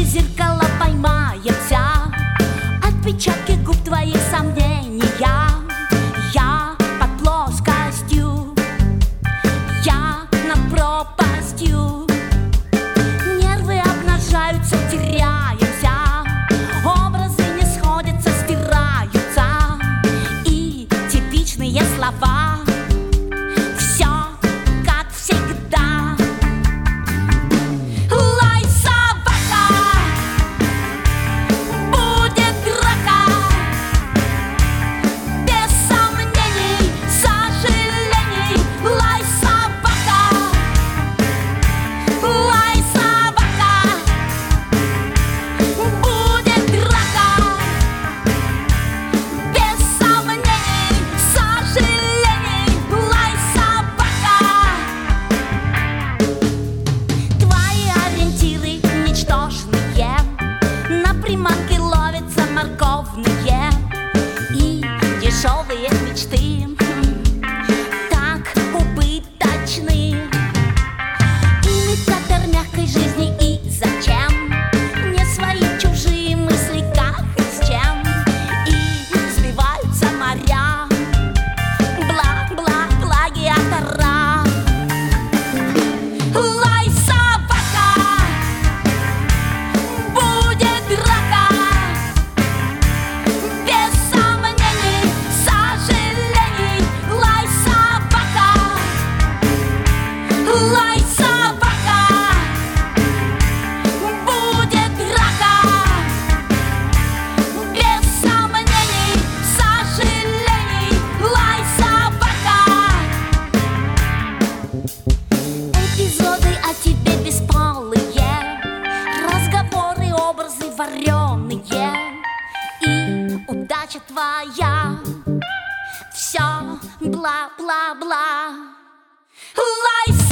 через зеркало поймаемся, отпечатки губ твоих сомнения. Я под плоскостью, я над пропастью. Нервы обнажаются, теряемся, образы не сходятся, стираются. И типичные слова все как всегда. Лай, собака, будет драка, без сомнений, сожалений. Лай, собака, будет драка, без сомнений, сожалений. Лай, собака. Твои ориентиры ничтожные, на приманке ловятся морковные и дешевые мечты так убыточны. Имитатор мягкой жизни, и зачем мне свои чужие мысли, как и с чем? И сбиваются моря, плагиатора. Лай, собака, будет драка, без сомнений, сожалений. Лай, собака, будет драка, без сомнений, сожалений. Лай, собака. Эпизоды о тебе бесполые, разговоры, образы вареные, и удача твоя все бла-бла-бла. Лай,